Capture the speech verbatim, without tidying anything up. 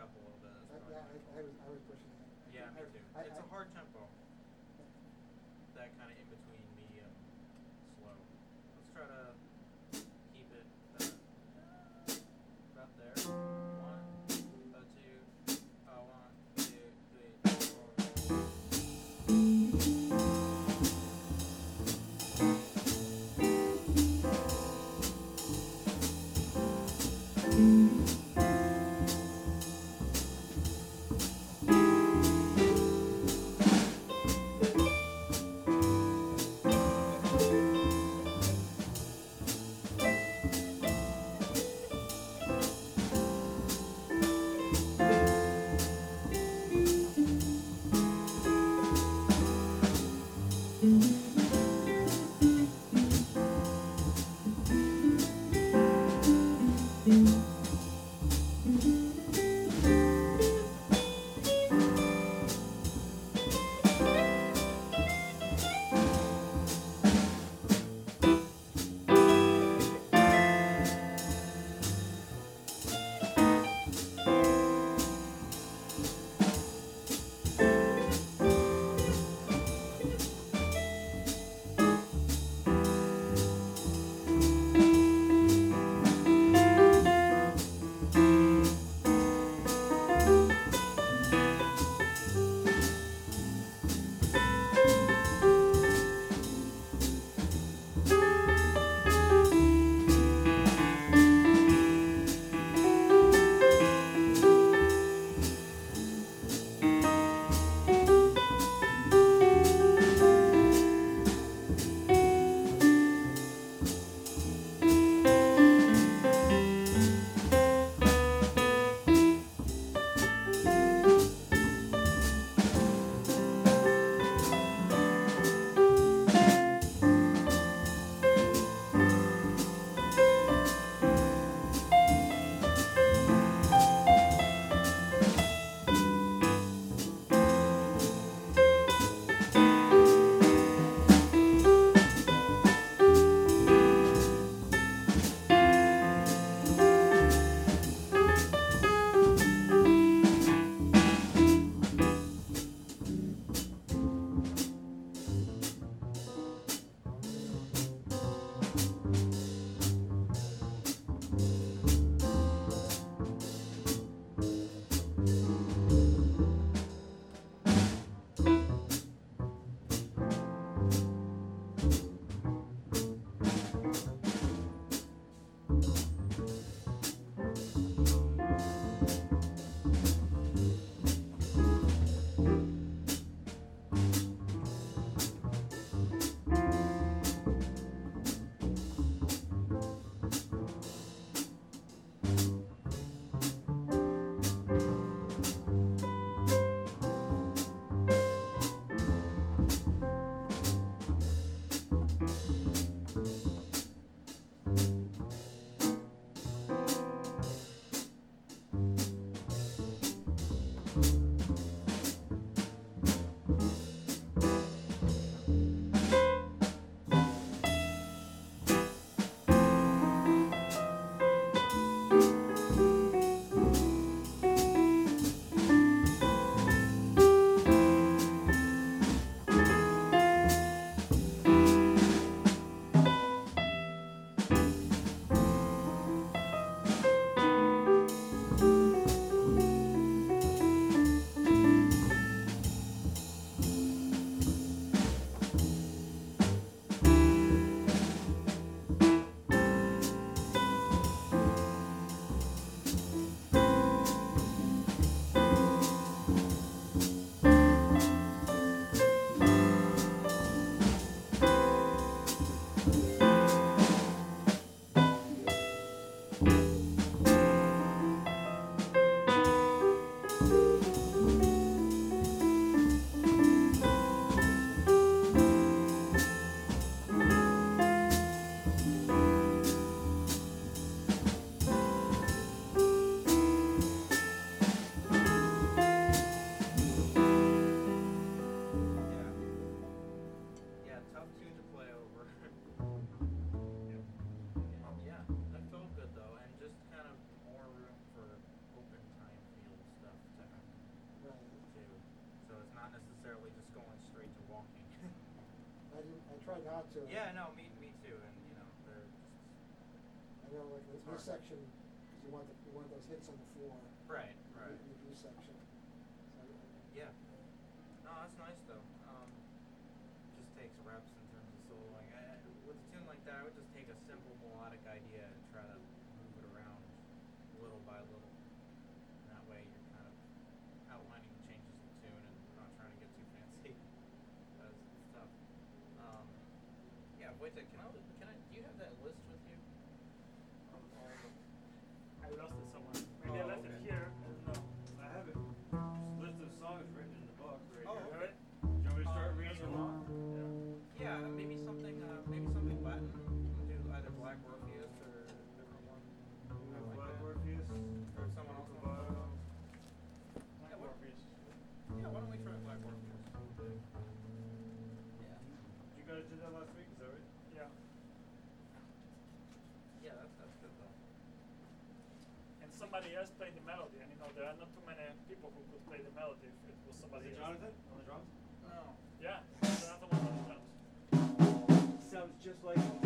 up a little bit. That's I, probably yeah, my I, fault. I was I was pushing it. Yeah, me I, too. I, It's I, a hard tempo. That kind of in between medium, slow. Let's try to keep it uh, about there. One, a two, uh, one, two, three, four. I didn't, I tried not to. Yeah, no, me, me too, and you know, they're just. I know, like this, It's this hard. section, because you want the, you want those hits on the floor. Right, in right. the B section. So I, I, Yeah. No, that's nice though. Um, just takes reps in terms of soloing. I, I- with a tune like that, I would just take a simple melodic idea and try to move it around little by little. And that way you're kind of outlining the changes in the tune and not trying to get too fancy. That's it's tough. Um, yeah, Wojtek, can I, can I, do you have that list with you? Of all the, I lost it somewhere. Maybe I Oh, left it okay. here. I don't know. I have it. Just list of songs written in the book right Oh, here. Have it? Do you want me to start Um, reading them off? yeah, maybe something, uh, maybe something Latin. You can do either Black Orpheus or a different one. Yeah. I like Black that. Orpheus. Or someone else Corcovado. wants Black Yeah, what- Orpheus. Yeah, why don't we try Black Orpheus? Yeah. You guys did that last week, is that right? Yeah. Yeah, that's, that's good though. And somebody else played the melody, and you know there are not too many people who could play the melody if it was Was somebody it else. Jonathan on the drums? No. Yeah, Jonathan was on the drums. Sounds just like